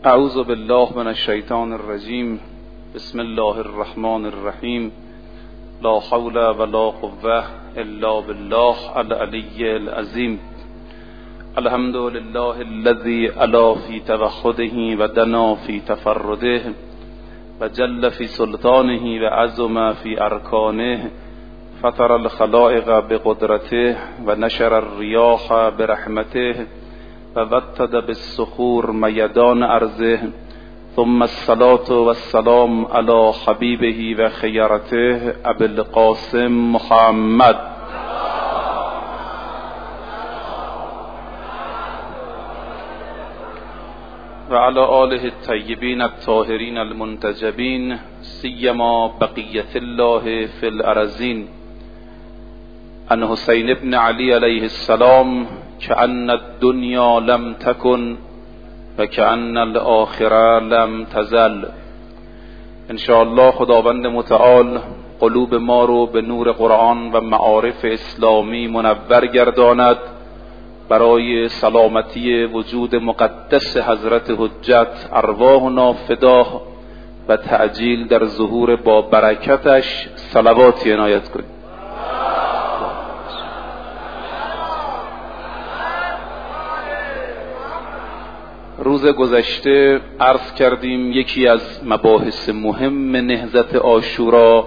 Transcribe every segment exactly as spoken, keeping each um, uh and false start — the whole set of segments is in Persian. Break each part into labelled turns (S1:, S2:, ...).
S1: اعوذ بالله من الشیطان الرجیم. بسم الله الرحمن الرحیم. لا حول ولا قوة الا بالله العلی العظیم. الحمد لله الذي علا في توحده و دنا في تفرده و جل في سلطانه و عظم في ارکانه. فطر الخلائق بقدرته و نشر الرياح برحمته و وطد بالصخور میدان ارضه. ثم الصلاة والسلام على حبیبه و خیرته ابی القاسم محمد و على آله الطیبین الطاهرین المنتجبین سیما بقیة الله فی الارضین. عن حسین بن علی علیه السلام كأن الدنيا لم تكن و كأن الآخرة لم تزل. انشاءالله خداوند متعال قلوب ما رو به نور قرآن و معارف اسلامی منور گرداند، برای سلامتی وجود مقدس حضرت حجت ارواحنا فدا و تعجیل در ظهور با برکتش صلواتی عنایت کنید. روز گذشته عرض کردیم یکی از مباحث مهم نهضت عاشورا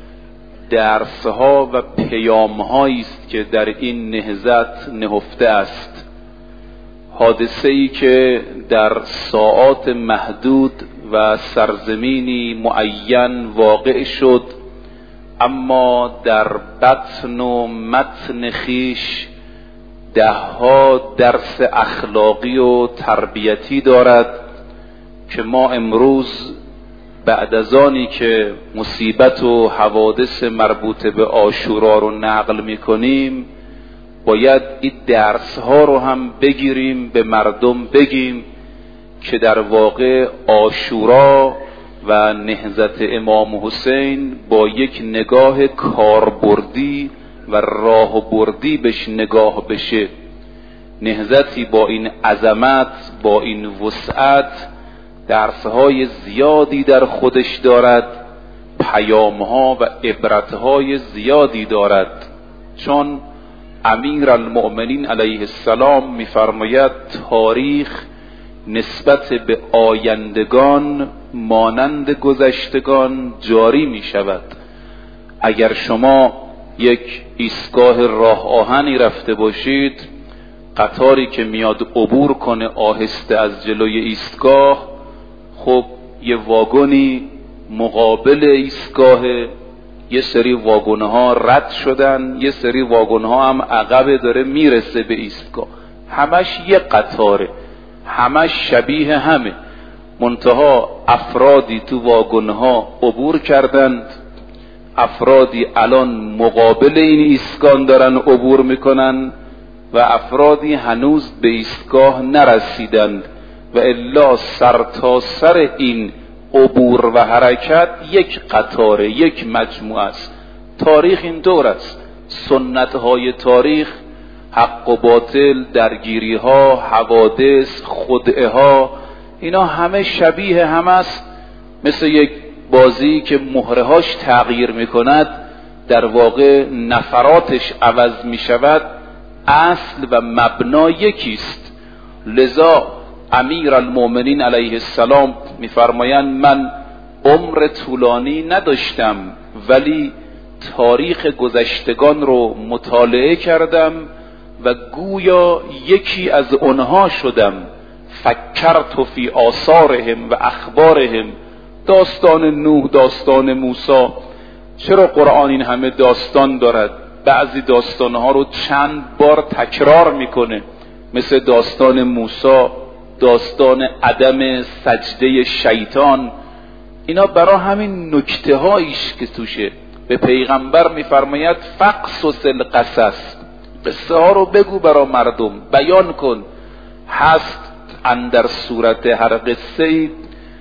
S1: درسها و پیامهایی است که در این نهضت نهفته است. حادثه‌ای که در ساعات محدود و سرزمینی معین واقع شد، اما در بطن و متن خیش ده ها درس اخلاقی و تربیتی دارد که ما امروز بعد از آنی که مصیبت و حوادث مربوط به عاشورا رو نقل میکنیم باید این درس ها رو هم بگیریم، به مردم بگیم که در واقع عاشورا و نهضت امام حسین با یک نگاه کاربردی و راه بردی بهش نگاه بشه. نهضتی با این عظمت، با این وسعت، درسهای زیادی در خودش دارد، پیامها و عبرتهای زیادی دارد، چون امیر المؤمنین علیه السلام میفرماید تاریخ نسبت به آیندگان مانند گذشتگان جاری می شود. اگر شما یک ایستگاه راه آهنی رفته باشید، قطاری که میاد عبور کنه آهسته از جلوی ایستگاه، خب یه واگنی مقابل ایستگاه، یه سری واگنها رد شدن، یه سری واگنها هم عقب داره میرسه به ایستگاه، همش یه قطاره، همش شبیه همه، منتها افرادی تو واگنها عبور کردند، افرادی الان مقابل این ایستگاه دارن عبور میکنن و افرادی هنوز به ایستگاه نرسیدند و الا سر تا سر این عبور و حرکت یک قطاره، یک مجموعه است. تاریخ این دور است، سنت های تاریخ، حق و باطل، درگیری ها، حوادث، خدعه ها، اینا همه شبیه هم است. مثل یک بازی که مهرهاش تغییر میکند، در واقع نفراتش عوض میشود، اصل و مبنا یکیست. لذا امیر المؤمنین علیه السلام میفرمایند من عمر طولانی نداشتم ولی تاریخ گذشتگان رو مطالعه کردم و گویا یکی از اونها شدم. فکرت فی آثارهم و اخبارهم. داستان نوح، داستان موسی، چرا قرآن این همه داستان دارد؟ بعضی داستانها رو چند بار تکرار میکنه، مثل داستان موسی، داستان عدم سجده شیطان. اینا برای همین نکته هاییش که توشه. به پیغمبر میفرماید فقصص القصص، قصه ها رو بگو برای مردم، بیان کن. هست اندر صورت هر قصه ای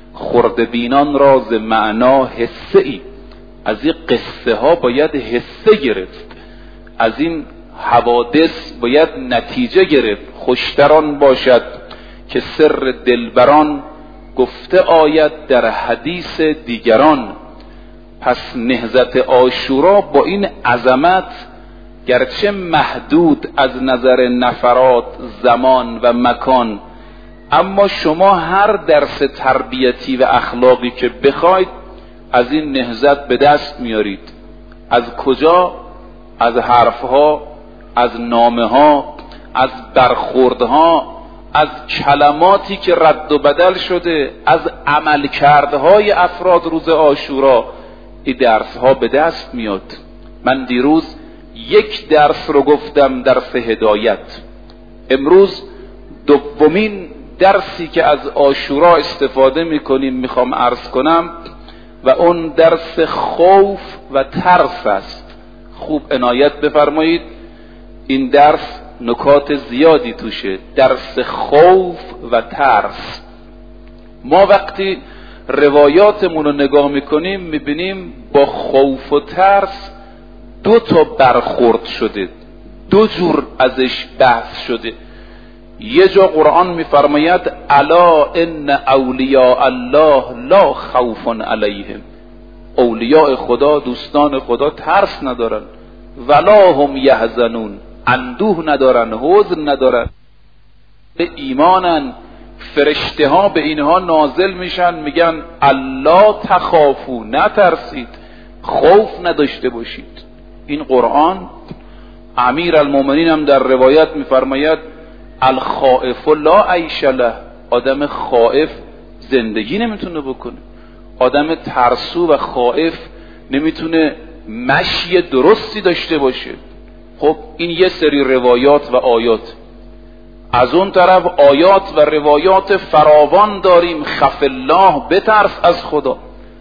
S1: خردبینان را ز معنا حصه ای. از این قصه ها باید حصه گرفت، از این حوادث باید نتیجه گرفت. خوشتران باشد که سر دلبران گفته آید در حدیث دیگران. پس نهضت عاشورا با این عظمت گرچه محدود از نظر نفرات، زمان و مکان، اما شما هر درس تربیتی و اخلاقی که بخواید از این نهضت به دست میارید. از کجا؟ از حرفها، از نامه‌ها، از برخوردها، از کلماتی که رد و بدل شده، از عملکردهای افراد روز عاشورا این درس‌ها به دست میاد. من دیروز یک درس رو گفتم، درس هدایت. امروز دومین درسی که از عاشورا استفاده میکنیم میخوام عرض کنم و اون درس خوف و ترس است. خوب عنایت بفرمایید، این درس نکات زیادی توشه. درس خوف و ترس. ما وقتی روایاتمون رو نگاه میکنیم میبینیم با خوف و ترس دو تا برخورد شده، دو جور ازش بحث شده. یه جا قرآن میفرماید الا ان اولیاء الله لا خوف علیهم، اولیاء خدا، دوستان خدا ترس ندارن، ولا هم یحزنون، اندوه ندارن، حزن ندارن، به ایمانن. فرشته ها به اینها نازل میشن میگن الله تخافو، نترسید، خوف نداشته باشید. این قرآن. امیر المومنین هم در روایت میفرماید الخائف لا عیش له، آدم خائف زندگی نمیتونه بکنه، آدم ترسو و خائف نمیتونه مشی درستی داشته باشه. خب این یه سری روایات و آیات. از اون طرف آیات و روایات فراوان داریم. خف الله، بترس از خدا.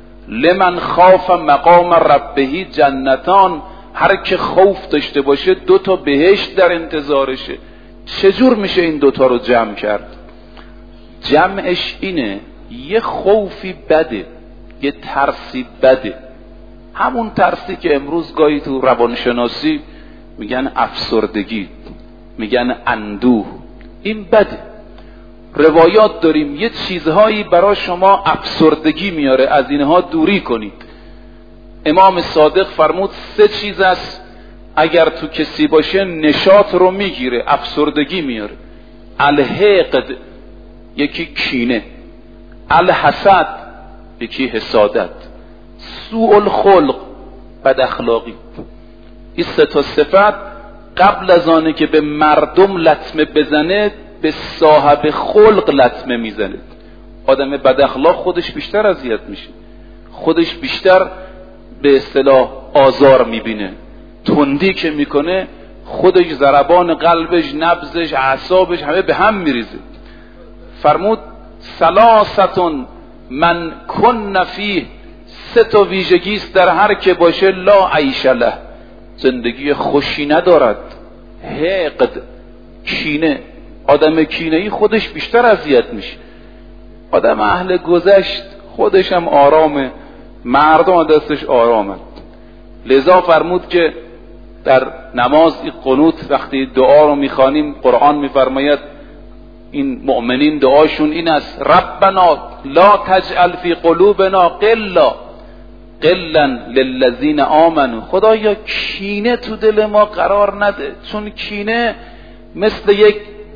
S1: لمن خاف مقام ربه جنتان، هر که خوف داشته باشه دو تا بهشت در انتظارشه. چجور میشه این دوتا رو جمع کرد؟ جمعش اینه، یه خوفی بده، یه ترسی بده، همون ترسی که امروز گاهی تو روانشناسی میگن افسردگی، میگن اندوه. این بده. روایات داریم یه چیزهایی برای شما افسردگی میاره، از اینها دوری کنید. امام صادق فرمود سه چیز است اگر تو کسی باشه نشاط رو میگیره، افسردگی میاره. الحقد، یکی کینه، الحسد، یکی حسادت، سوء الخلق، بد اخلاقی. این سه تا صفت قبل از آنه که به مردم لطمه بزنه به صاحب خلق لطمه میزنه. آدم بد اخلاق خودش بیشتر اذیت میشه، خودش بیشتر به اصطلاح آزار میبینه. تندی که میکنه خودش ضربان قلبش، نبضش، اعصابش همه به هم میریزه. فرمود ثلاثتون من کن فیه، سه تا ویژگیست در هر که باشه لا عیش له، زندگی خوشی ندارد. حقد، کینه. آدم کینه‌ای خودش بیشتر اذیت میشه. آدم اهل گذشت خودش هم آرامه، مردم دستش آرامه. لذا فرمود که در نماز قنوت وقتی دعا رو میخوانیم قرآن میفرماید این مؤمنین دعاشون این است ربنا لا تجعل فی قلوبنا غلا غلا للذین آمنوا، خدایا کینه تو دل ما قرار نده، چون کینه مثل یک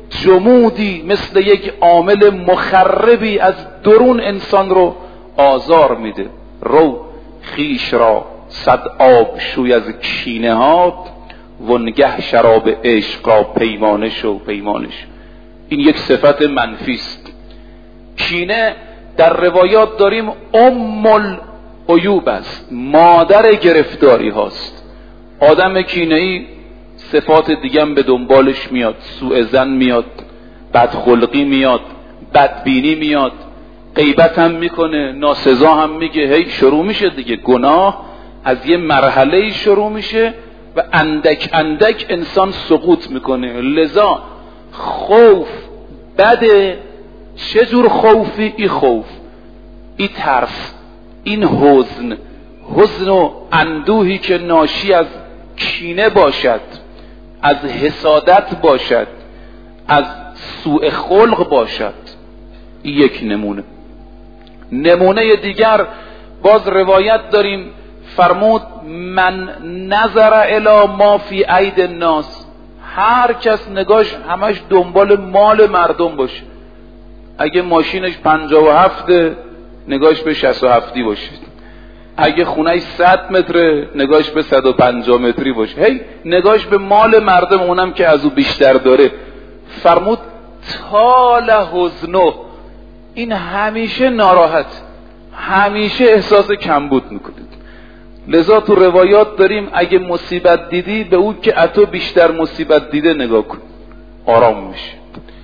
S1: جمودی، مثل یک عامل مخربی از درون انسان رو آزار میده. رو خیش را صد آب شوی از کینه ها، ونگه شراب عشق را پیمانه شو پیمانش. این یک صفت منفی است. کینه در روایات داریم ام العیوب است، مادر گرفتاری هاست. آدم کینه‌ای صفات دیگه هم به دنبالش میاد، سوء ظن میاد، بدخلقی میاد، بدبینی میاد، غیبت هم میکنه، ناسزا هم میگه. هی شروع میشه دیگه، گناه از یه مرحله شروع میشه و اندک اندک انسان سقوط میکنه. لذا خوف بده. چه جور خوفی؟ ای خوف، ای ترس، این حزن، حزن و اندوهی که ناشی از کینه باشد، از حسادت باشد، از سوء خلق باشد. این یک نمونه. نمونه دیگر باز روایت داریم فرمود من نظر الی ما فی اید الناس، هر کس نگاش همش دنبال مال مردم باشه، اگه ماشینش پنجاه و هفت نگاش به شصت و هفتی باشه، اگه خونهش صد متره نگاش به صد و پنجاه متری باشه، هی نگاش به مال مردم، اونم که از او بیشتر داره. فرمود طال حزنه، این همیشه ناراحت، همیشه احساس کمبود میکنید. لذا تو روایات داریم اگه مصیبت دیدی به اون که اتو بیشتر مصیبت دیده نگاه کن، آرام میشه.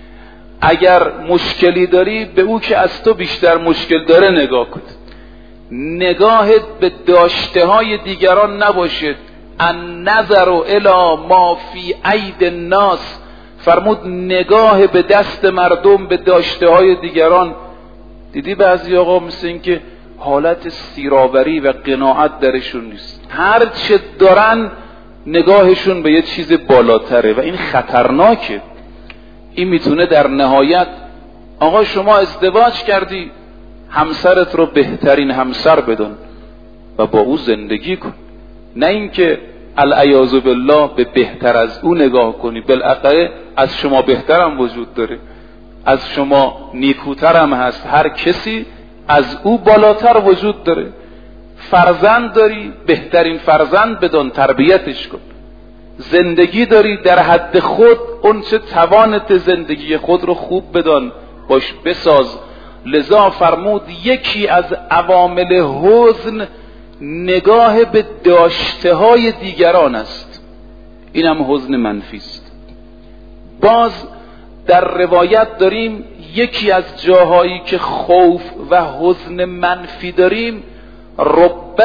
S1: اگر مشکلی داری به اون که از تو بیشتر مشکل داره نگاه کن. نگاهت به داشته های دیگران نباشه. ان نظر الی ما فی اید الناس، فرمود نگاه به دست مردم به داشته های دیگران. دیدی بعضی آقا مثل این که حالت سیرآوری و قناعت درشون نیست، هر چه دارن نگاهشون به یه چیز بالاتره و این خطرناکه. این میتونه در نهایت، آقا شما ازدواج کردی، همسرت رو بهترین همسر بدون و با او زندگی کن، نه اینکه العیاذ بالله به بهتر از او نگاه کنی. بالاخره از شما بهترم وجود داره، از شما نیکوترم هست، هر کسی از او بالاتر وجود داره. فرزند داری، بهترین فرزند بدون، تربیتش کن. زندگی داری، در حد خود اون چه توانت زندگی خود رو خوب بدان، باش بساز. لذا فرمود یکی از عوامل حزن نگاه به داشته های دیگران است، اینم حزن منفی است. باز در روایت داریم یکی از جاهایی که خوف و حزن منفی داریم، رب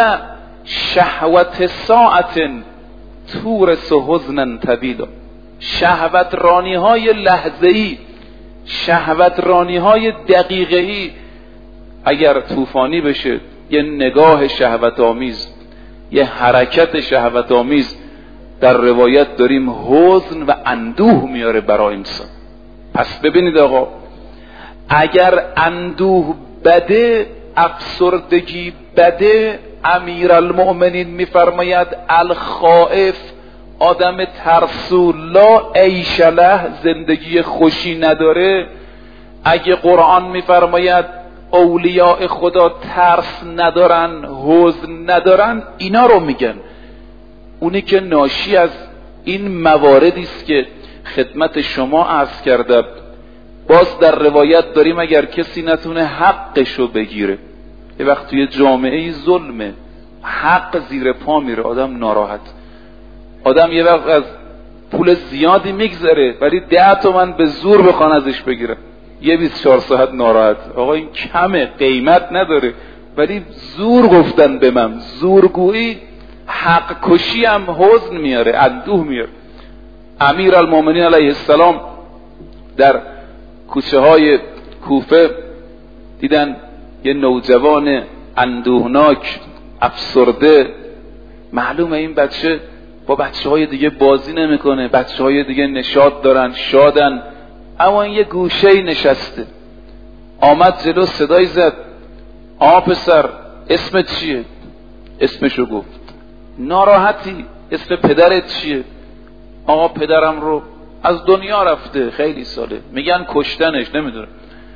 S1: شهوت ساعت تورث حزنا طویلا، شهوت رانی های لحظه‌ای، شهوت رانی های دقیقه‌ای اگر طوفانی بشه، یه نگاه شهوت آمیز، یه حرکت شهوت آمیز، در روایت داریم حزن و اندوه میاره برای انسان. پس ببینید آقا، اگر اندوه بده، افسردگی بده، امیرالمؤمنین میفرماید الخائف، آدم ترسو، لا عیش له، زندگی خوشی نداره. اگه قرآن میفرماید اولیاء خدا ترس ندارن، حزن ندارن، اینا رو میگن. اونی که ناشی از این مواردی است که خدمت شما عرض کرده. باز در روایت داریم اگر کسی نتونه حقشو بگیره، یه وقت توی جامعه ظلمه، حق زیر پا میره، آدم ناراحت. آدم یه وقت از پول زیادی میگذره ولی ده تومن به زور بخوان ازش بگیره، یه بیست و چهار ساعت ناراحت. آقا این کمه، قیمت نداره، ولی زور گفتن به من، زورگویی، حق کشی هم حزن میاره، اندوه میاره. امیر المؤمنین علیه السلام در کوچه های کوفه دیدن یه نوجوان اندوهناک، افسرده. معلومه این بچه با بچه های دیگه بازی نمیکنه، بچه های دیگه نشاط دارن، شادن، اما این یه گوشه نشسته. آمد جلو، صدای زد، آ پسر اسمت چیه؟ اسمشو گفت. ناراحتی؟ اسم پدرت چیه؟ آقا پدرم رو از دنیا رفته خیلی ساله، میگن کشتنش، نمیدونم.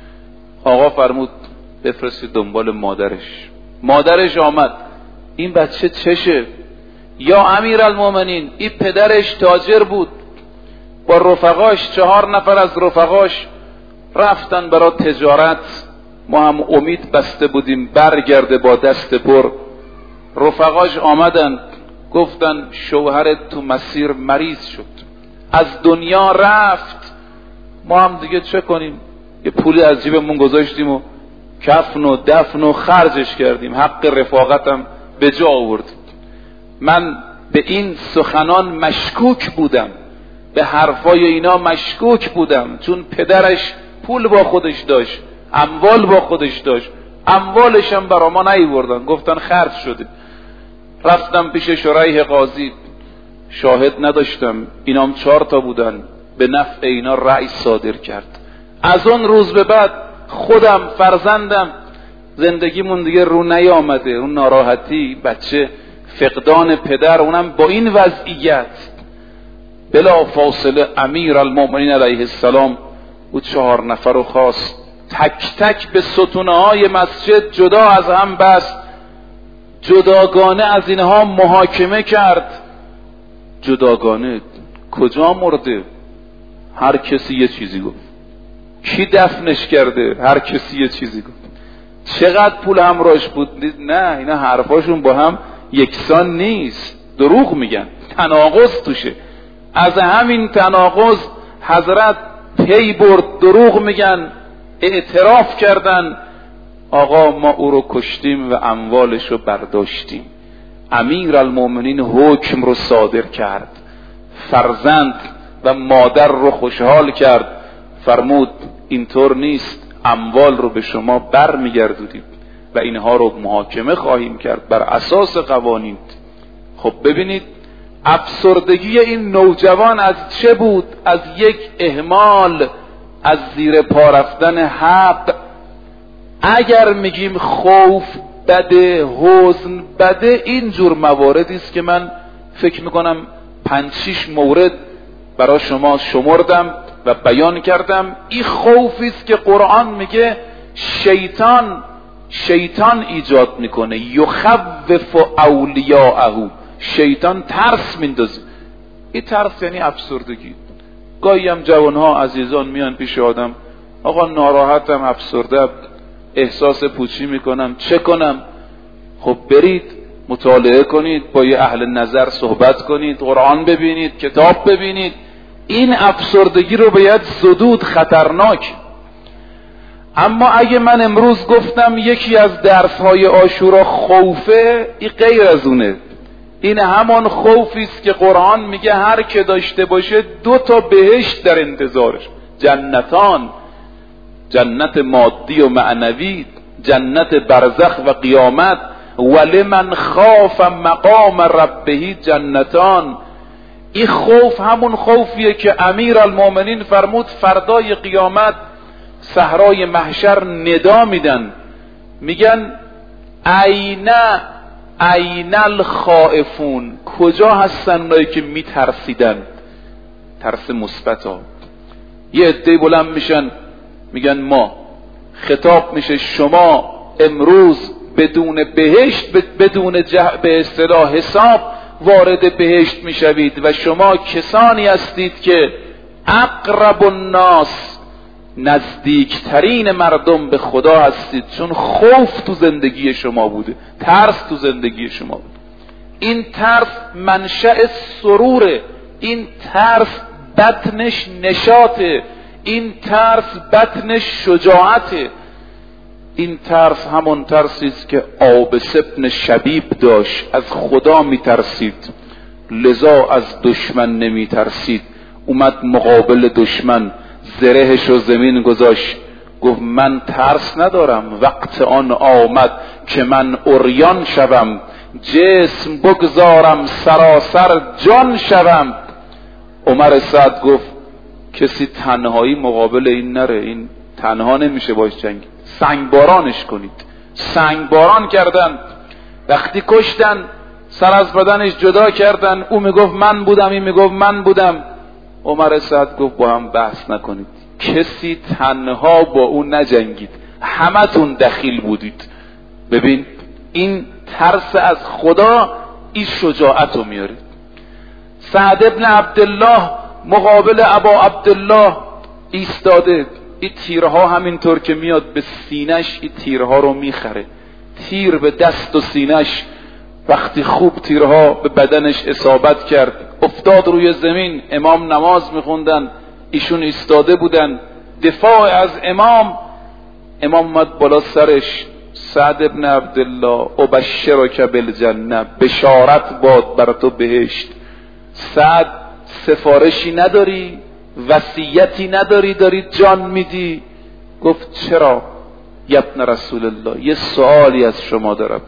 S1: آقا فرمود بفرستید دنبال مادرش. مادرش آمد، این بچه چشه؟ یا امیرالمومنین، این پدرش تاجر بود، با رفقاش، چهار نفر از رفقاش رفتن برای تجارت، ما هم امید بسته بودیم برگرده با دست پر. رفقاش آمدن گفتن شوهرت تو مسیر مریض شد، از دنیا رفت، ما هم دیگه چه کنیم؟ یه پولی از جیبمون گذاشتیم و کفن و دفن و خرجش کردیم، حق رفاقتم به جا آوردیم. من به این سخنان مشکوک بودم، به حرفای اینا مشکوک بودم، چون پدرش پول با خودش داشت، اموال با خودش داشت، اموالش هم برا ما نیوردن، گفتن خرج شده. رفتم پیش شریح قاضی، شاهد نداشتم، اینام چهار تا بودن، به نفع اینا رأی صادر کرد. از اون روز به بعد خودم، فرزندم زندگیمون دیگه رو نیامده، اون ناراحتی، بچه فقدان پدر، اونم با این وضعیت. بلا فاصله امیر المؤمنین علیه السلام او چهار نفر رو خواست، تک تک به ستونه های مسجد جدا از هم بست، جداگانه از اینها محاکمه کرد. جداگانه. کجا مرده؟ هر کسی یه چیزی گفت. کی دفنش کرده؟ هر کسی یه چیزی گفت. چقدر پول همراهش بود؟ نه، اینا حرفاشون با هم یکسان نیست، دروغ میگن، تناقض توشه. از همین تناقض حضرت پی برد، دروغ میگن، اعتراف کردن آقا ما او رو کشتیم و اموالش رو برداشتیم. امیر المؤمنین حکم رو صادر کرد، فرزند و مادر رو خوشحال کرد، فرمود اینطور نیست، اموال رو به شما بر میگردونیم و اینها رو محاکمه خواهیم کرد بر اساس قوانین. خب ببینید افسردگی این نوجوان از چه بود؟ از یک اهمال، از زیر پا رفتن حق. اگر میگیم خوف بده، حزن بده، این جور مواردی است که من فکر میکنم پنج شش مورد برای شما شمردم و بیان کردم. این خوفی است که قرآن میگه شیطان شیطان ایجاد میکنه، یخوف اولیاءه، شیطان ترس میندازه. این ترس یعنی افسردگی. گاهی هم جوانها عزیزان میان پیش آدم، آقا ناراحتم، افسرده، احساس پوچی میکنم، چه کنم؟ خب برید مطالعه کنید، با یه اهل نظر صحبت کنید، قرآن ببینید، کتاب ببینید. این افسردگی رو باید زدود، خطرناک. اما اگه من امروز گفتم یکی از درس‌های عاشورا خوفه، این غیر از اونه. این همان خوفی است که قرآن میگه هر که داشته باشه دو تا بهشت در انتظارش، جنتان، جنت مادی و معنوی، جنت برزخ و قیامت. ولمن خاف مقام ربه جنتان. این خوف همون خوفیه که امیر المؤمنین فرمود فردای قیامت صحرای محشر ندا میدن، میگن اینا این الخائفون، کجا هستن اونایی که میترسیدن؟ ترس مثبت ها. یه عده بلند میشن میگن ما، خطاب میشه شما امروز بدون بهشت، بدون جه... به اصطلاح حساب وارد بهشت میشوید و شما کسانی هستید که اقرب الناس، نزدیکترین مردم به خدا هستید، چون خوف تو زندگی شما بوده، ترس تو زندگی شما بوده. این ترس منشأ سروره، این ترس بطنش نشاطه، این ترس بطنش شجاعته. این ترس همون ترسی است که عابس ابن شبیب داشت، از خدا میترسید، لذا از دشمن نمیترسید. اومد مقابل دشمن، زرهش رو زمین گذاشت، گفت من ترس ندارم، وقت آن آمد که من عریان شوم، جسم بگذارم سراسر جان شوم. عمر سعد گفت کسی تنهایی مقابل این نره، این تنها نمیشه باش جنگ، سنگبارانش کنید. سنگباران کردن، وقتی کشتن سر از بدنش جدا کردن، او میگفت من بودم، این میگفت من بودم. عمر سعد گفت با هم بحث نکنید، کسی تنها با او نجنگید، همتون دخیل بودید. ببین این ترس از خدا این شجاعت رو میاره. سعد ابن عبدالله مقابل ابا عبدالله ایستاده، این تیرها همینطور که میاد به سینش این تیرها رو میخره، تیر به دست و سینش. وقتی خوب تیرها به بدنش اصابت کرد افتاد روی زمین. امام نماز میخوندن، ایشون ایستاده بودن دفاع از امام. امام اومد بالا سرش، سعد ابن عبدالله ابشرک بالجنه، بشارت باد بر تو بهشت. سعد سفارشی نداری، وصیتی نداری، داری جان میدی؟ گفت چرا یبن رسول الله، یه سوالی از شما دارم،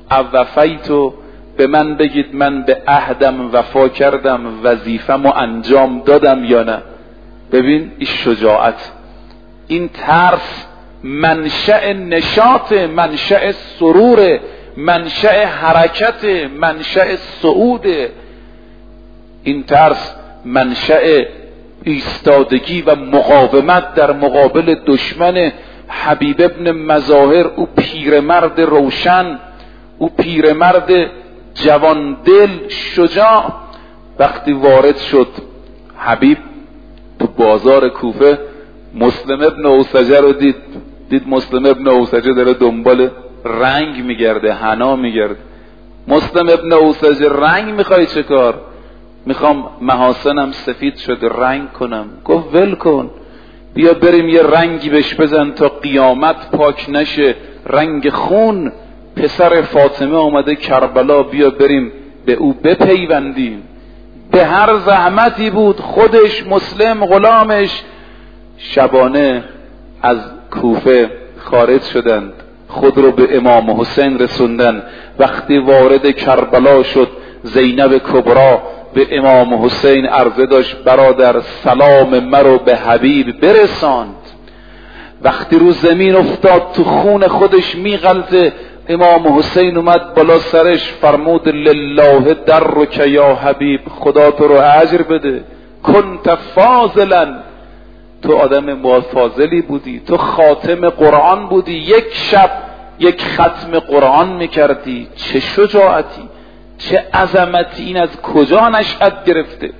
S1: اوفیتو، به من بگید من به عهدم وفا کردم، وظیفه‌مو انجام دادم یا نه؟ ببین این شجاعت، این ترس منشأ نشاط، منشأ سرور، منشأ حرکت، منشأ صعود. این ترس منشأ ایستادگی و مقاومت در مقابل دشمن. حبیب ابن مظاهر، او پیرمرد روشن، او پیرمرد جواندل شجاع، وقتی وارد شد حبیب تو بازار کوفه، مسلم ابن اوسجه رو دید دید مسلم ابن اوسجه داره دنبال رنگ میگرده، حنا میگرده. مسلم ابن اوسجه رنگ میخوای چه کار؟ میخوام محاسنم سفید شده رنگ کنم. گفت ول کن، بیا بریم یه رنگی بهش بزن تا قیامت پاک نشه، رنگ خون. پسر فاطمه آمده کربلا، بیا بریم به او بپیوندیم. به هر زحمتی بود خودش، مسلم، غلامش، شبانه از کوفه خارج شدند، خود رو به امام حسین رسوندن. وقتی وارد کربلا شد، زینب کبرا به امام حسین عرضه داشت برادر سلام مرو به حبیب برساند. وقتی رو زمین افتاد تو خون خودش میغلطه، امام حسین اومد بالا سرش فرمود لله درک یا حبیب، خدا تو رو اجر بده، کنت فاضلا، تو آدم فاضلی بودی، تو خاتم قرآن بودی، یک شب یک ختم قرآن میکردی، چه شجاعتی، چه عظمتی، این از کجا نشأت گرفته؟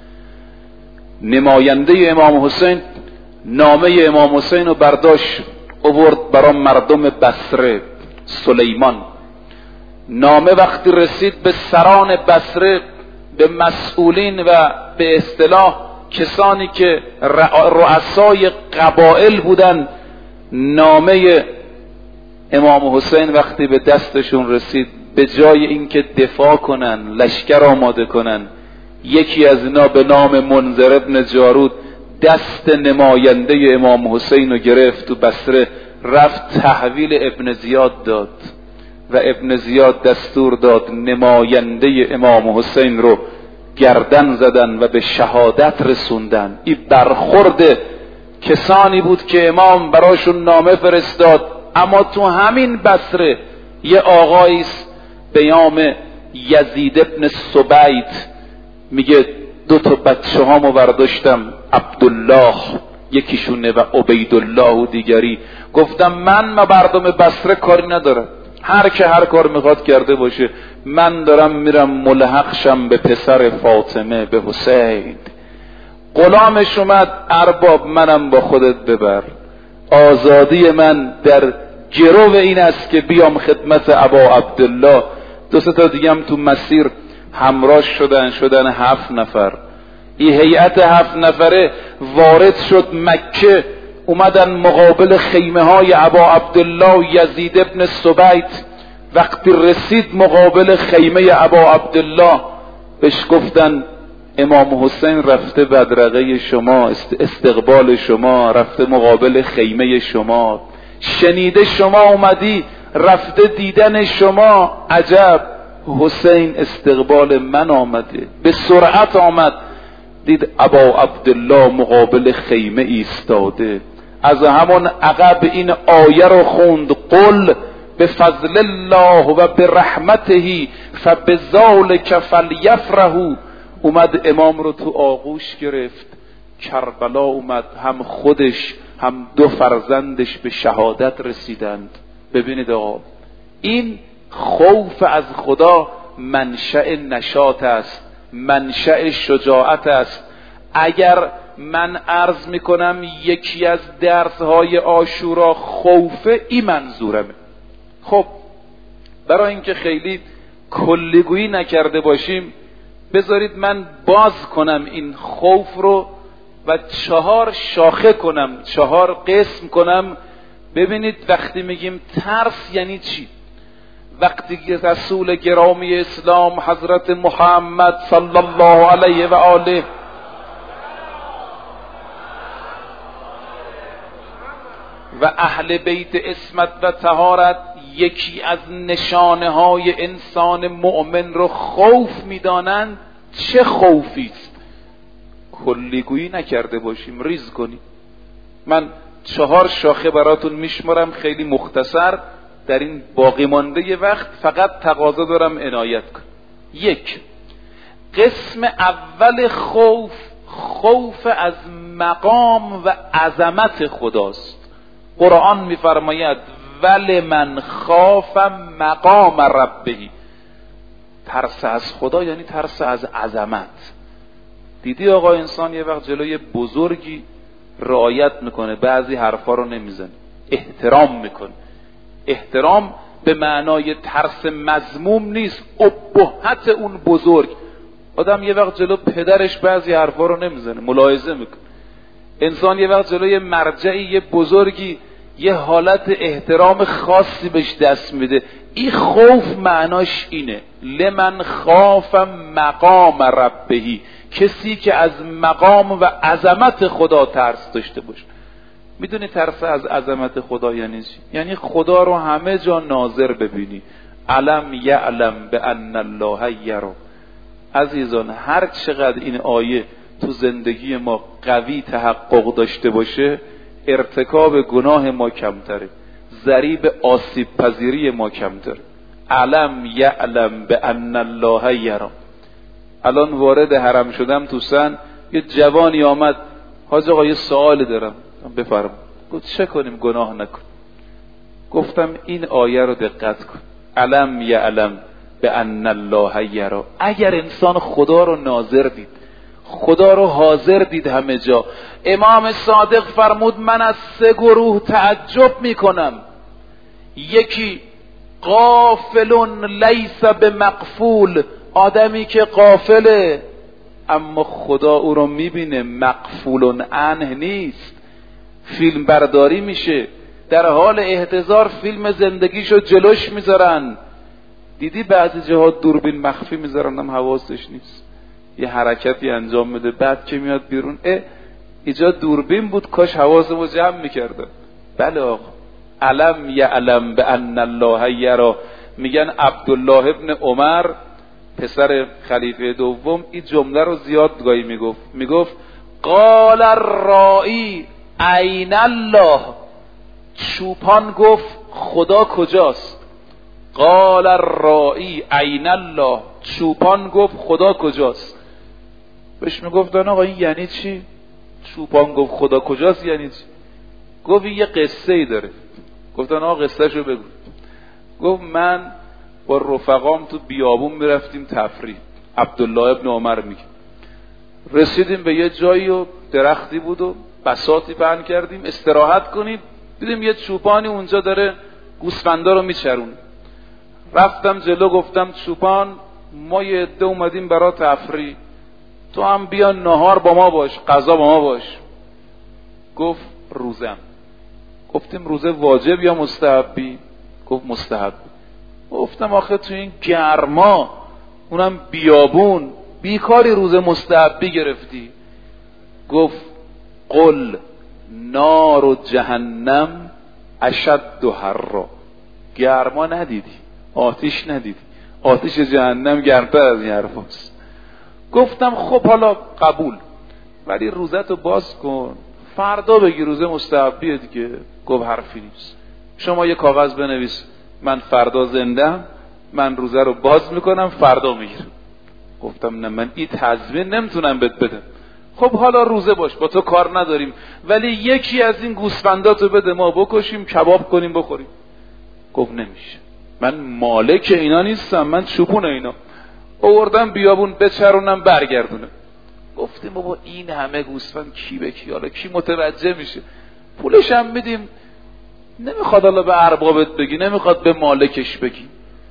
S1: نماینده امام حسین نامه امام حسین رو برداشت آورد برای مردم بصره. سلیمان نامه وقتی رسید به سران بصره، به مسئولین و به اصطلاح کسانی که رؤسای قبائل بودن، نامه امام حسین وقتی به دستشون رسید، به جای اینکه دفاع کنن، لشکر آماده کنن، یکی از اینا به نام منذر ابن جارود دست نماینده امام حسین رو گرفت تو بصره، رفت تحویل ابن زیاد داد و ابن زیاد دستور داد نماینده امام حسین رو گردن زدن و به شهادت رسوندن. این برخورد کسانی بود که امام براشون نامه فرستاد. اما تو همین بصره یه آقاییست به نام یزید ابن سبیت، میگه دو تا بچه هامو برداشتم، عبدالله یکیشونه و عبیدالله و دیگری، گفتم من ما مردم بصره کاری ندارم، هر که هر کار میخواد کرده باشه، من دارم میرم ملحق شم به پسر فاطمه، به حسین. غلامش اومد، ارباب منم با خودت ببر، آزادی من در گرو این است که بیام خدمت ابا عبدالله. دو سه تا دیگه هم تو مسیر همراه شدن شدن هفت نفر. این هیئت هفت نفره وارد شد مکه، اومدن مقابل خیمه های ابا عبدالله و یزید ابن سبیت. وقتی رسید مقابل خیمه ابا عبدالله، بهش گفتن امام حسین رفته بدرقه شما، استقبال شما، رفته مقابل خیمه شما، شنیده شما اومدی، رفته دیدن شما. عجب، حسین استقبال من آمده. به سرعت آمد، دید ابا عبدالله مقابل خیمه ایستاده، از همون عقب این آیه رو خوند، قل بفضل الله و برحمته فبذلک فلیفرحوا. اومد امام رو تو آغوش گرفت. کربلا اومد، هم خودش هم دو فرزندش به شهادت رسیدند. ببینید آقا، این خوف از خدا منشأ نشاط است، منشأ شجاعت است. اگر من عرض میکنم یکی از درسهای عاشورا خوفه، این منظورمه. خب برای اینکه خیلی کلیگویی نکرده باشیم، بذارید من باز کنم این خوف رو و چهار شاخه کنم، چهار قسم کنم. ببینید وقتی میگیم ترس یعنی چی؟ وقتی که رسول گرامی اسلام حضرت محمد صلی الله علیه و آله و اهل بیت عصمت و طهارت یکی از نشانه های انسان مؤمن رو خوف میدانند، چه خوفی است؟ کلیگویی نکرده باشیم، ریز کنیم. من چهار شاخه براتون میشمارم خیلی مختصر در این باقی مانده وقت، فقط تقاضا دارم عنایت کن. یک، قسم اول خوف، خوف از مقام و عظمت خداست. قرآن میفرماید ولمن خاف مقام ربه، ترس از خدا یعنی ترس از عظمت. دیدی آقا انسان یه وقت جلوی بزرگی رعایت میکنه، بعضی حرفا رو نمیزنه، احترام میکنه. احترام به معنای ترس مذموم نیست، ابهت اون بزرگ. آدم یه وقت جلو پدرش بعضی حرفا رو نمیزنه، ملاحظه میکنه. انسان یه وقت جلوی مرجعی یه بزرگی یه حالت احترام خاصی بهش دست میده. این خوف معناش اینه، لمن خاف مقام ربهی، کسی که از مقام و عظمت خدا ترس داشته باشه. میدونی ترس از عظمت خدا یعنی چی؟ یعنی خدا رو همه جا ناظر ببینی. علم یعلم بان الله یرا. عزیزان هر چقدر این آیه تو زندگی ما قوی تحقق داشته باشه، ارتکاب گناه ما کمتره، ضریب آسیب پذیری ما کمتره. علم یعلم بان الله یرا. الان وارد حرم شدم تو سن، یه جوانی آمد، حاج آقا یه سوال دارم. بفرم. گفت چه کنیم گناه نکن. گفتم این آیه رو دقت کن، علم یعلم بان الله یرا. اگر انسان خدا رو ناظر دید، خدا رو حاضر دید همه جا. امام صادق فرمود من از سه گروه تعجب میکنم. یکی غافل لیس بمغفول، آدمی که غافله اما خدا او رو میبینه، مغفول عنه نیست. فیلم برداری میشه، در حال احتضار فیلم زندگیشو جلوش میذارن. دیدی بعضی جاها دوربین مخفی میذارن هم حواسش نیست، یه حرکتی انجام میده، بعد که میاد بیرون اه اینجا دوربین بود، کاش حواسمو جمع میکردم. بله آقا، علم یعلم بان الله یرا. میگن عبدالله ابن عمر پسر خلیفه دوم این جمله رو زیاد گاهی میگفت، میگفت قال الرائی این الله. چوپان گفت خدا کجاست؟ قال الرائی این الله. چوپان گفت خدا کجاست؟ بهش میگفتن آقا این یعنی چی؟ چوپان گفت خدا کجاست یعنی چی؟ گفت این یه قصه ای داره. گفتن آقا قصه شو بگو. گفت من با رفقام تو بیابون میرفتیم تفریح. عبدالله ابن عمر میگه رسیدیم به یه جایی و درختی بود و بساطی پهن کردیم استراحت کنیم، دیدیم یه چوپانی اونجا داره گوسفندا رو میچرونه. رفتم جلو گفتم چوپان ما یه عده اومدیم برای تفریح، تو هم بیا نهار با ما باش، غذا با ما باش. گفت روزم. گفتیم روزه واجب یا مستحبی؟ گفت مستحب. گفتم آخه تو این گرما اونم بیابون بیکاری روزه مستحبی گرفتی؟ گفت قل نار جهنم اشد حرا. گرما ندیدی، آتش ندیدی، آتش جهنم گرمتر از این حرفاست. گفتم خب حالا قبول، ولی روزتو باز کن، فردا بگی روزه مستحبیه دیگه. گفت حرفی نیست، شما یه کاغذ بنویس من فردا زندم، من روزه رو باز میکنم فردا میگیرم. گفتم نه من این تضمین نمیتونم بهت بدم. خب حالا روزه باش، با تو کار نداریم، ولی یکی از این گوسفنداتو بده ما بکشیم کباب کنیم بخوریم. گفت نمیشه، من مالک اینا نیستم، من چوپون اینا، آوردم بیابون بچرونم برگردونم. گفتیم بابا این همه گوسفند کی به کی، حالا کی متوجه میشه؟ پولش هم میدیم، نمیخواد حالا به اربابت بگی، نمیخواد به مالکش بگی.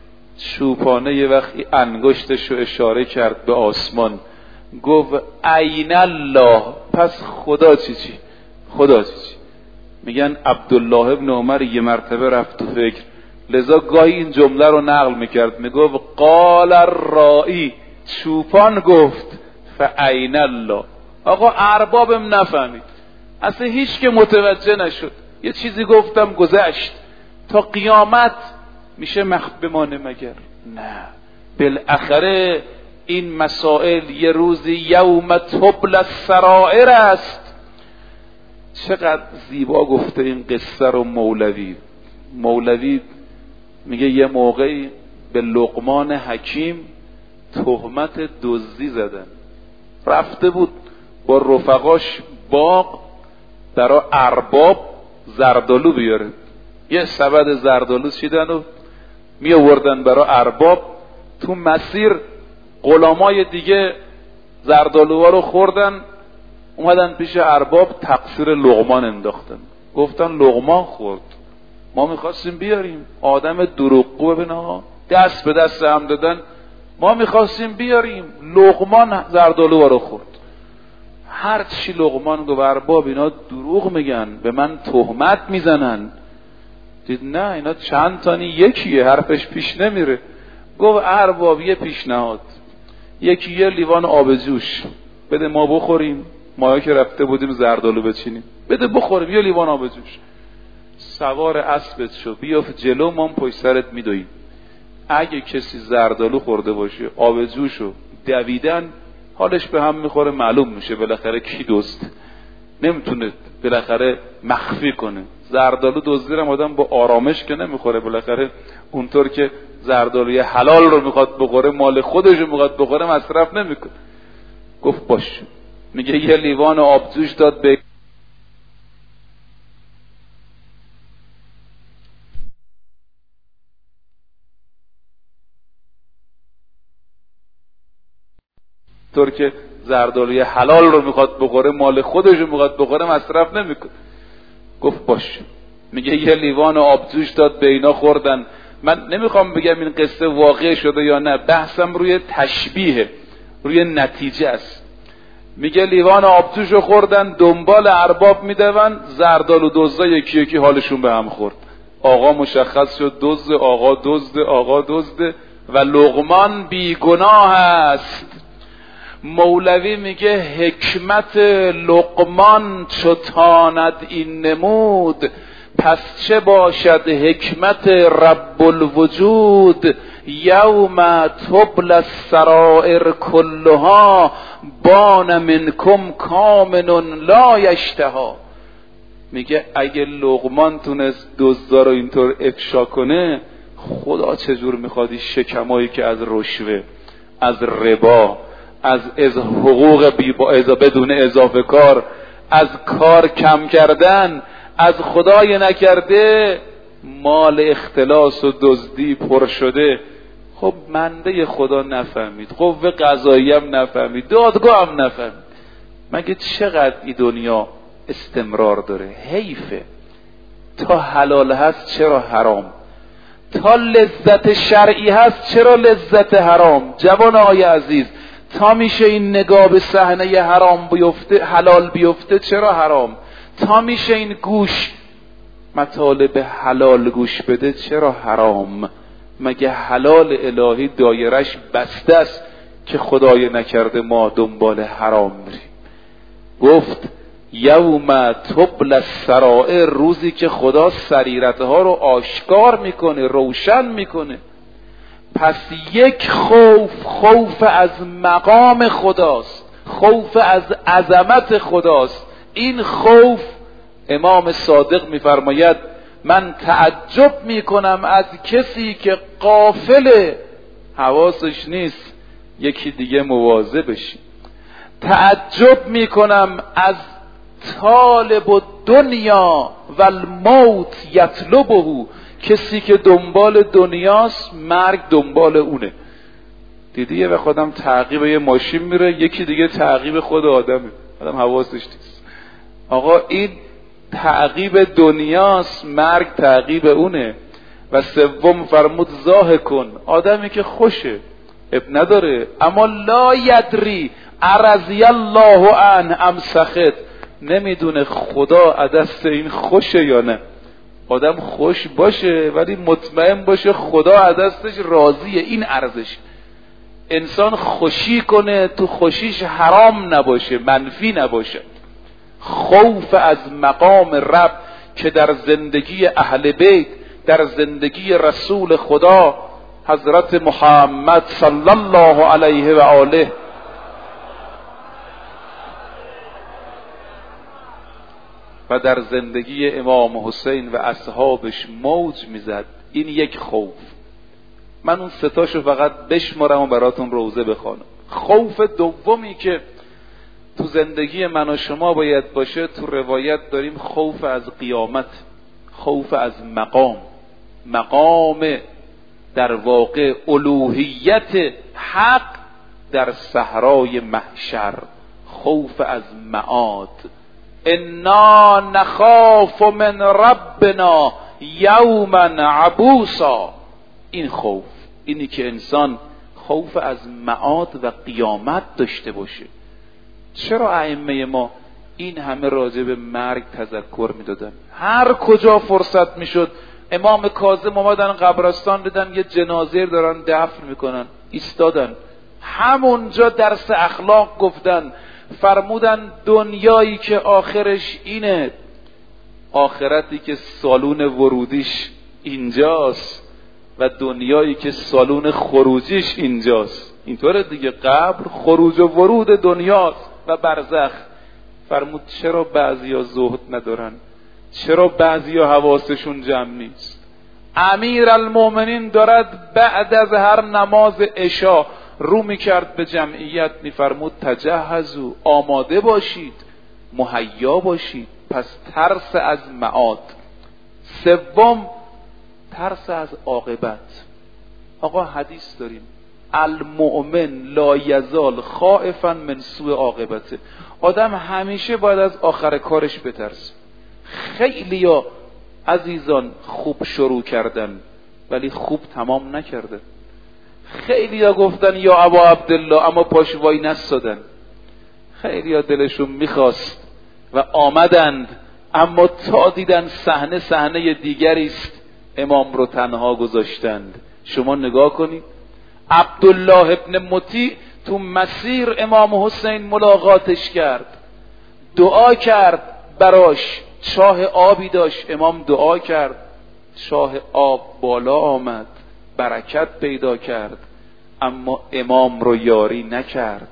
S1: چوپانه یه وقتی انگشتش رو اشاره کرد به آسمان، گفت این الله. پس خدا چی چی؟ خدا چی چی؟ میگن عبدالله ابن عمر یه مرتبه رفت تو فکر، لذا گاهی این جمله رو نقل میکرد، میگفت قال الرائی، چوپان گفت فاین الله. آقا اربابم نفهمید، اصلا هیچ که متوجه نشد، یه چیزی گفتم گذشت، تا قیامت میشه مخفی بمانه مگر؟ نه، بالاخره این مسائل یه روزی یوم تبل السرائر است. چقدر زیبا گفته این قصه رو مولوی. مولوی میگه یه موقعی به لقمان حکیم تهمت دزدی زدن، رفته بود با رفقاش باغ برای ارباب زردالو بیاره، یه سبد زردالو چیدن و می آوردن برای ارباب. تو مسیر غلامای دیگه زردالوها رو خوردن، اومدن پیش ارباب تقصیر لقمان انداختن، گفتن لقمان خورد، ما میخواستیم بیاریم. آدم دروغگو، ببین ها، دست به دست هم دادن، ما میخواستیم بیاریم، لقمان زردالوها رو خورد. هر چی لقمان گفت ارباب اینا دروغ میگن، به من تهمت میزنن. دید نه اینا چند تانی یکیه، حرفش پیش نمیره. گفت ارباب یه پیشنهاد، یکی یه لیوان آب جوش بده ما بخوریم، ما که رفته بودیم زردالو بچینیم، بده بخوریم یه لیوان آب جوش. سوار اسبت شو بیافت جلو، ما هم پشت سرت میدویم. اگه کسی زردالو خورده باشه آب جوشو دویدن حالش به هم میخوره، معلوم میشه بالاخره کی دزد، نمیتونه بالاخره مخفی کنه. زردالو دزدیرم آدم با آرامش که نمیخوره، بالاخره اونطور که زردالوی حلال رو میخواد بخوره، مال خودش رو میخواد بخوره، مصرف نمیکنه. گفت باش. میگه یه لیوان آب جوش داد به طور که زردالوی حلال رو میخواد بخوره، مال خودش رو میخواد بخوره، مصرف نمیکنه. گفت باش. میگه یه لیوان آب جوش داد به اینا خوردن. من نمیخوام بگم این قصه واقع شده یا نه، بحثم روی تشبیه، روی نتیجه است. میگه لیوان آب جوش رو خوردن، دنبال ارباب میدون، زردالو دزدا یکی یکی حالشون به هم خورد. آقا مشخص شد دزد، آقا دزد، آقا دزد و لقمان بیگناه است. مولوی میگه حکمت لقمان چو تاند این نمود، پس چه باشد حکمت رب الوجود. یوم تبلی السرائر کلها، بان منکم کامن لا یشتها. میگه اگه لقمان تونست دزدا رو اینطور افشا کنه، خدا چجور میخوادی شکمایی که از رشوه، از ربا، از از حقوق بی با بدون اضافه کار، از کار کم کردن، از خدای نکرده مال اختلاس و دزدی پر شده. خب منده خدا نفهمید، قوه قضایی هم نفهمید، دادگاه هم نفهمید. مگه چقدر این دنیا استمرار داره؟ حیفه. تا حلال هست چرا حرام؟ تا لذت شرعی هست چرا لذت حرام؟ جوان آقای عزیز، تا میشه این نگاه به صحنه حرام بیفته، حلال بیفته چرا حرام؟ تا میشه این گوش مطالب حلال گوش بده چرا حرام؟ مگه حلال الهی دایرش بسته است که خدای نکرده ما دنبال حرام میریم؟ گفت یوم تبلی السرائر، روزی که خدا سریرتها رو آشکار میکنه، روشن میکنه. پس یک خوف، خوف از مقام خداست، خوف از عظمت خداست. این خوف امام صادق میفرماید من تعجب میکنم از کسی که غافل، حواسش نیست یکی دیگه مواظبش. تعجب میکنم از طالب الدنیا و الموت یطلبه، کسی که دنبال دنیاست مرگ دنبال اونه. دیدی یه وقت آدم تعقیب یه ماشین میره، یکی دیگه تعقیب خود آدمه، آدم حواسش نیست. آقا این تعقیب دنیاست، مرگ تعقیب اونه. و سوم فرمود زاه کن، آدمی که خوشه اب نداره، اما لا یدری ارضی الله عنه ام سخط، نمیدونه خدا عدست این خوشه یا نه. آدم خوش باشه ولی مطمئن باشه خدا عدستش راضیه، این ارزش. انسان خوشی کنه تو خوشیش حرام نباشه، منفی نباشه. خوف از مقام رب که در زندگی اهل بیت، در زندگی رسول خدا حضرت محمد صلی الله علیه و آله و در زندگی امام حسین و اصحابش موج میزد. این یک خوف. من اون ستاشو فقط بشمارم و براتون روزه بخوانم. خوف دومی که تو زندگی من و شما باید باشه، تو روایت داریم خوف از قیامت، خوف از مقام، مقام در واقع الوهیت حق در صحرای محشر، خوف از معاد. انا نخاف من ربنا یوما عبوسا. این خوف، اینی که انسان خوف از معاد و قیامت داشته باشه. چرا ائمه ما این همه راجع به مرگ تذکر میدادن؟ هر کجا فرصت میشد امام کاظم اومدن قبرستان، دیدن یه جنازه دارن دفن میکنن، ایستادن همونجا درس اخلاق گفتن، فرمودن دنیایی که آخرش اینه، آخرتی که سالون ورودیش اینجاست و دنیایی که سالون خروجیش اینجاست. اینطوره دیگه، قبر خروج و ورود دنیاست و برزخ. فرمود چرا بعضیا زهد ندارن؟ چرا بعضیا حواسشون جمع نیست؟ امیر المومنین دارد بعد از هر نماز عشا رو میکرد به جمعیت، میفرمود تجهزوا، آماده باشید، مهیا باشید. پس ترس از معاد. سوم، ترس از عاقبت. آقا حدیث داریم المؤمن لا یزال خائفا من سوء عاقبته. آدم همیشه باید از آخر کارش بترسه. خیلیا عزیزان خوب شروع کردن ولی خوب تمام نکردن. خیلیا گفتن یا ابا عبدالله اما پاش وای نستادن. خیلیا دلشون میخواست و آمدند اما تا دیدن صحنه صحنه دیگری است امام رو تنها گذاشتند. شما نگاه کنید، عبدالله ابن مطیع تو مسیر امام حسین ملاقاتش کرد، دعا کرد براش، چاه آبی داشت، امام دعا کرد، چاه آب بالا آمد، برکت پیدا کرد، اما امام رو یاری نکرد.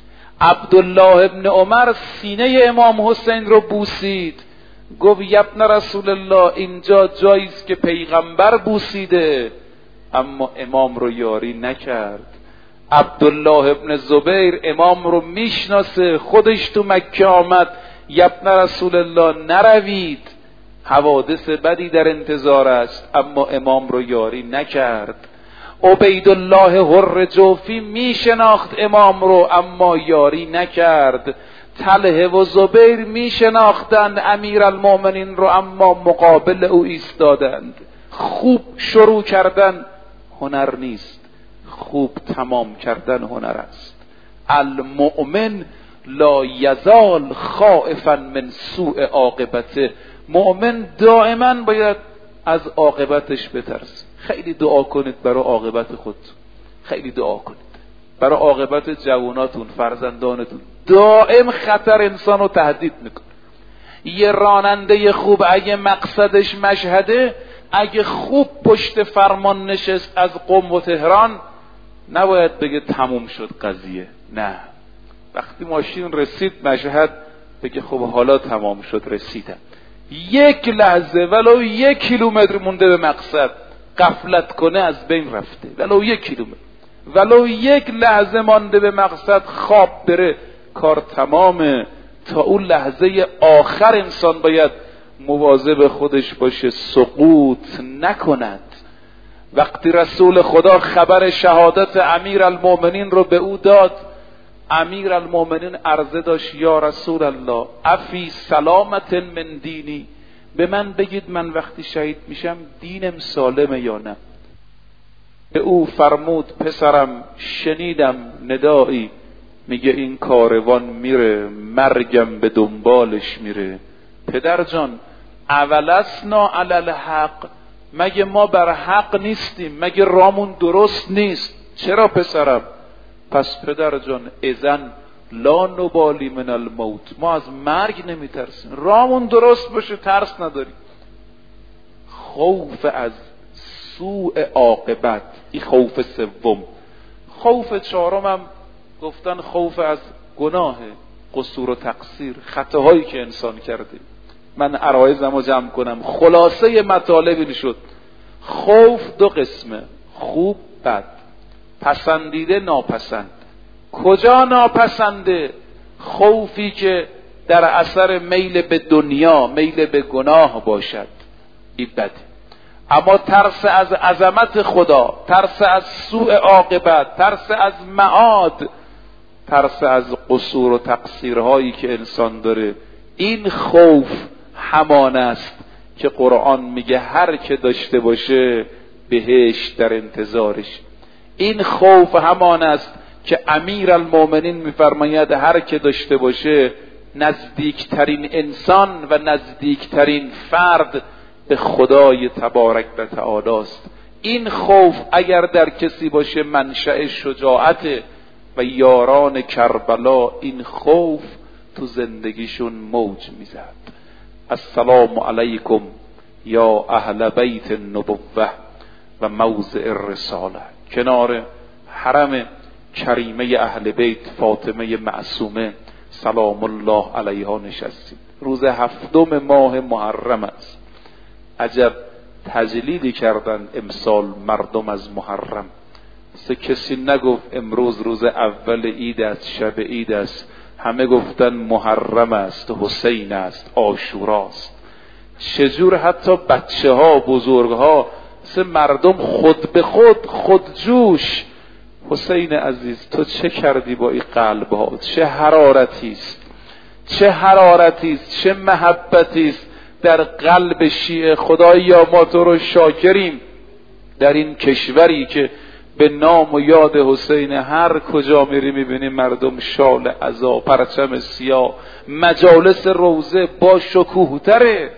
S1: عبدالله ابن عمر سینه امام حسین رو بوسید، گفت یبن رسول الله اینجا جاییست که پیغمبر بوسیده، اما امام رو یاری نکرد. عبدالله ابن زبیر امام رو میشناسه، خودش تو مکه آمد، یبن رسول الله نروید، حوادث بدی در انتظار است، اما امام رو یاری نکرد. عبیدالله حر جوفی میشناخت امام رو اما یاری نکرد. طلحه و زبیر میشناختند امیر المومنین رو اما مقابل او ایستادند. خوب شروع کردن هنر نیست، خوب تمام کردن هنر است. المؤمن لا یزال خائفا من سوء عاقبته. مؤمن دائما باید از عاقبتش بترسه. خیلی دعا کنید برای عاقبت خود، خیلی دعا کنید برای عاقبت جواناتون، فرزندانتون. دائم خطر انسان رو تهدید میکنه. یه راننده خوب اگه مقصدش مشهده، اگه خوب پشت فرمان نشست از قم و تهران، نباید بگه تموم شد قضیه. نه، وقتی ماشین رسید مشهد بگه خب حالا تمام شد، رسیدم. یک لحظه ولو یک کیلومتر مونده به مقصد غفلت کنه از بین رفته. ولو یک کیلومتر، ولو یک لحظه مانده به مقصد خواب بره، کار تمامه. تا اون لحظه آخر انسان باید مواظب خودش باشه سقوط نکند. وقتی رسول خدا خبر شهادت امیر المومنین رو به او داد، امیر المومنین عرضه داشت یا رسول الله افی سلامت من دینی، به من بگید من وقتی شهید میشم دینم سالمه یا نه. به او فرمود پسرم شنیدم ندایی میگه این کاروان میره، مرگم به دنبالش میره. پدر جان اولسنا علی الحق، مگه ما بر حق نیستیم؟ مگه رامون درست نیست؟ چرا پسرم؟ پس پدر جان اذن لا نبالی من الموت، ما از مرگ نمیترسیم، رامون درست باشه ترس نداریم. خوف از سوء عاقبت، این خوف سوم. خوف چهارم هم گفتن خوف از گناه، قصور و تقصیر، خطاهایی که انسان کرده. من عرایزم رو جمع کنم. خلاصه مطالب این شد: خوف دو قسمه، خوب بد، پسندیده ناپسند. کجا ناپسنده؟ خوفی که در اثر میل به دنیا، میل به گناه باشد، این بده. اما ترس از عظمت خدا، ترس از سوء عاقبت، ترس از معاد، ترس از قصور و تقصیرهایی که انسان داره، این خوف همان است که قرآن میگه هر که داشته باشه بهشت در انتظارش. این خوف همان است که امیر المؤمنین میفرماید هر که داشته باشه نزدیکترین انسان و نزدیکترین فرد به خدای تبارک و تعالی است. این خوف اگر در کسی باشه منشأ شجاعت و یاران کربلا این خوف تو زندگیشون موج میزد. السلام علیکم یا اهل بیت النبوه و موضع الرساله. کنار حرم کریمه اهل بیت فاطمه معصومه سلام الله علیها نشستیم. روز هفتم ماه محرم است. عجب تجلیلی کردن امسال مردم از محرم. سه کسی نگفت امروز روز اول عید است، شب عید است. همه گفتن محرم است، حسین است، عاشوراست. چجور حتی بچه ها، بزرگ ها، سه مردم خود به خود خودجوش. حسین عزیز تو چه کردی با این قلب ها؟ چه حرارتی است، چه حرارتی است، چه محبتی است در قلب شیعه. خدایا ما تو رو شاکریم در این کشوری که به نام و یاد حسین هر کجا میری میبینی مردم شال عزا، پرچم سیاه، مجالس روزه با شکوه تره.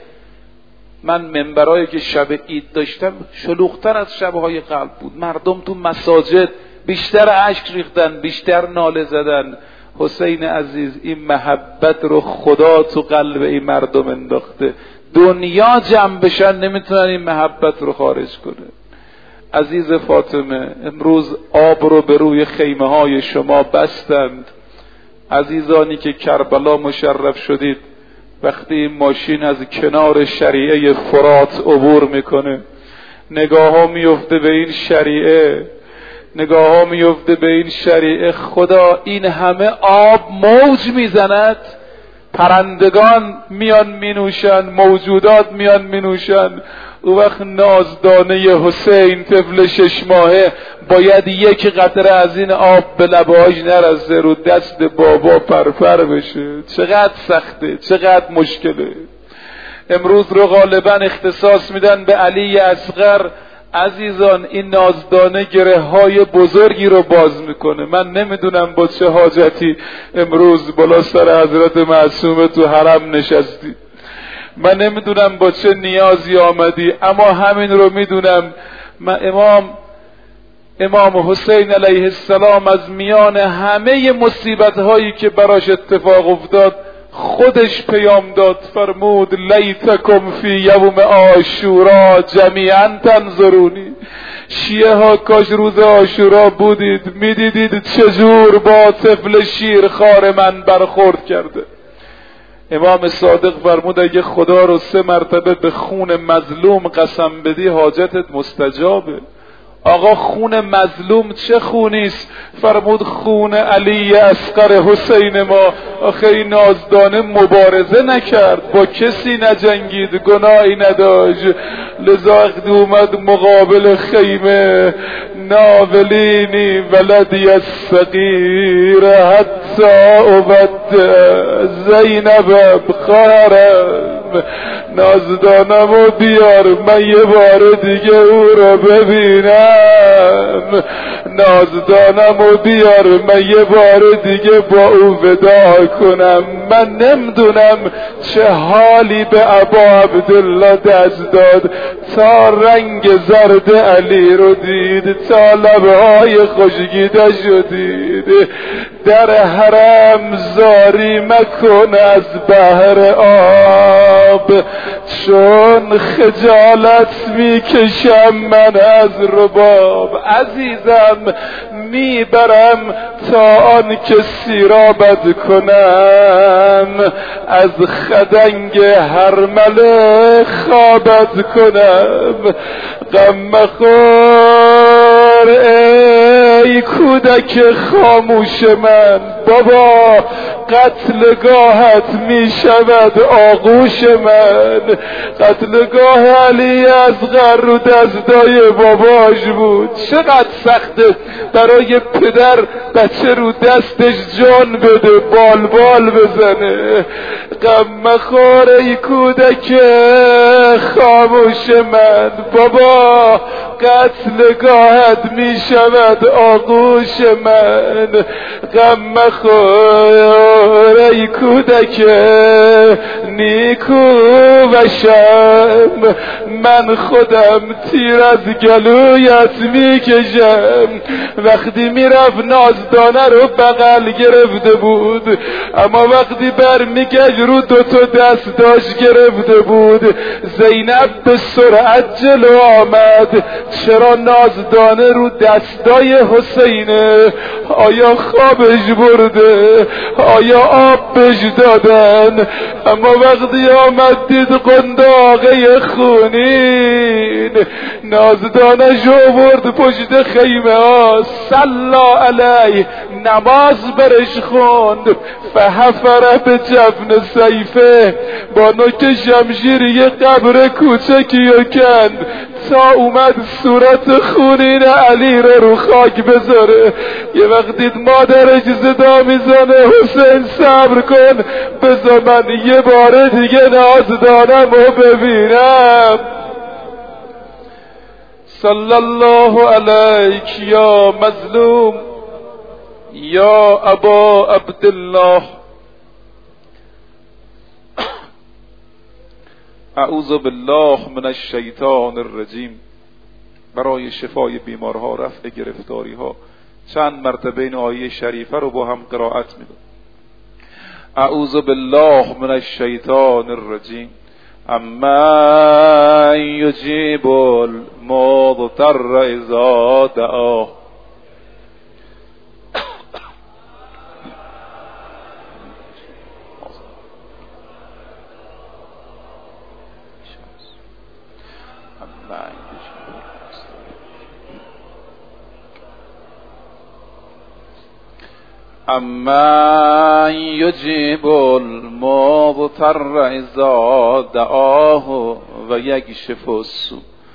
S1: من منبرایی که شب عید داشتم شلوغتر از شبهای قبل بود. مردم تو مساجد بیشتر اشک ریختن، بیشتر ناله زدن. حسین عزیز این محبت رو خدا تو قلب این مردم انداخته. دنیا جمع بشن نمیتونن این محبت رو خارج کنه. عزیز فاطمه امروز آب رو به روی خیمه های شما بستند. عزیزانی که کربلا مشرف شدید، وقتی این ماشین از کنار شریعه فرات عبور میکنه نگاه ها میفته به این شریعه، نگاه ها میفته به این شریعه. خدا این همه آب موج میزند، پرندگان میان مینوشن، موجودات میان مینوشن. او وقت نازدانه حسین طفل شش ماهه باید یک قطره از این آب به لبهاش نرسه، رو دست بابا پرپر بشه. چقدر سخته، چقدر مشکله. امروز رو غالبا اختصاص میدن به علی اصغر. عزیزان این نازدانه گره های بزرگی رو باز میکنه. من نمیدونم با چه حاجتی امروز بالا سر حضرت معصومه تو حرم نشستی، من نمیدونم با چه نیازی آمدی، اما همین رو میدونم. من امام امام حسین علیه السلام از میان همه مصیبت هایی که براش اتفاق افتاد خودش پیام داد، فرمود لیتکم فی یوم عاشورا جمیعا تنظرونی. شیعه ها کاش روز عاشورا بودید، میدیدید چجور با طفل شیرخوار من برخورد کرده. امام صادق فرمود اگه خدا رو سه مرتبه به خون مظلوم قسم بدی حاجتت مستجابه. آقا خون مظلوم چه خونیست؟ فرمود خون علی اصغر حسین ما. آخه این نازدانه مبارزه نکرد، با کسی نجنگید، گناهی نداشت، لذا وقتی اومد مقابل خیمه ناولینی ولدی الصغیر حتی عبد زینب بخارم، نازدانمو بیار من یه بار دیگه او رو ببینم، نازدانمو بیار من یه بار دیگه با او ودا کنم. من نمیدونم چه حالی به ابا عبدالله دست داد تا رنگ زرد علی رو دید، تا لبهای خوشگیده شدید،
S2: در حرم زاری مکن از بحر آب، چون خجالت میکشم من از رباب. عزیزم میبرم تا آن که سیرابت کنم، از خدنگ هرمله خوابت کنم. غم مخور ای کودک خاموش من، بابا قتلگاهت می شود آغوش من. قتلگاه علی اصغر رو دستای باباش بود. چقدر سخته برای پدر بچه رو دستش جان بده، بال بال بزنه. غم مخور ای کودک خاموش من، بابا قتلگاهت می شود آغوش من. غم مخور ای کودک نیکو وشم، من خودم تیر از گلویت میکشم. وقتی میرفت نازدانه رو بغل گرفته بود، اما وقتی بر میگشت رو دوتا دست داشت گرفته بود. زینب به سرعت جلو آمد. چرا نازدانه رو دستای حسینه؟ آیا خوابش برده؟ آیا آب بهش دادن؟ اما وقتی آمد دید قنداقه خونین، نازدانش آورد پشت خیمه ها، صلا علیه، نماز برش خوند. فحفره به جفن سیفه، با نوک شمشیر یه قبر کوچکی و کند تا اومد صورت خونین علی رو رو خاک بذاره. یه وقت دید مادرش صدا میزنه حسین صبر کن، بذار من یه بار دیگه نازدانم رو ببینم. صلی الله علیک یا مظلوم یا ابا عبدالله. اعوذ بالله من الشیطان الرجیم. برای شفای بیمارها، رفع گرفتاری ها، چند مرتبه این آیه شریفه رو با هم قرائت می‌کنیم. اعوذ بالله من الشیطان الرجیم. اما یجیب المضطر اذا دعاه. اما یجیب المضطر اذا دعاه و یکشف السوء.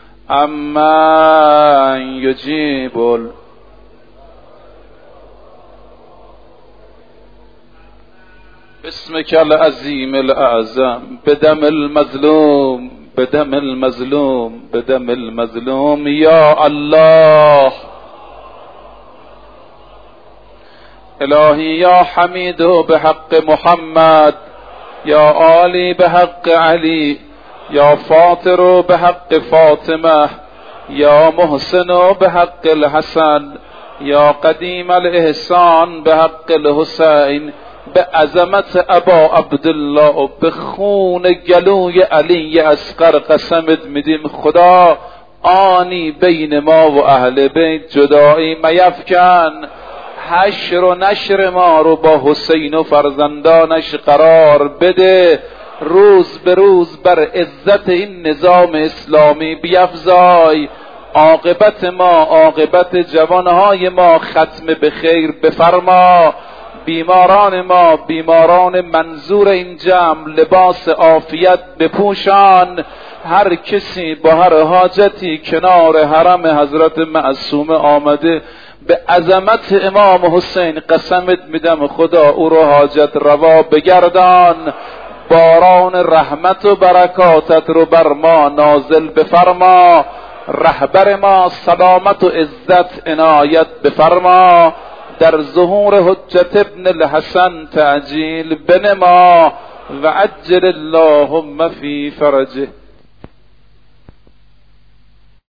S2: اما یجیب ال... اسمک العظیم الاعظم بدم المظلوم بدم المظلوم بدم المظلوم یا الله. الهی یا حمید به حق محمد، یا عالی به حق علی، یا فاطر به حق فاطمه، یا محسن به حق الحسن، یا قدیم الاحسان به حق الحسین. به عظمت ابا عبدالله و به خون گلوی علی اصغر قسمت میدیم خدا آنی بین ما و اهل بیت جدایی میفکن. حشر و نشر ما رو با حسین و فرزندانش قرار بده. روز به روز بر عزت این نظام اسلامی بیفزای. عاقبت ما، عاقبت جوانهای ما ختم به خیر بفرما. بیماران ما، بیماران منظور این جمع، لباس عافیت بپوشان. هر کسی با هر حاجتی کنار حرم حضرت معصومه آمده به عظمت امام حسین قسمت میدم خدا او رو حاجت روا بگردان. باران رحمت و برکاتت رو بر ما نازل بفرما. رهبر ما سلامت و عزت عنایت بفرما. در ظهور حجت ابن الحسن تعجیل بنما و عجل اللهم فی فرجه.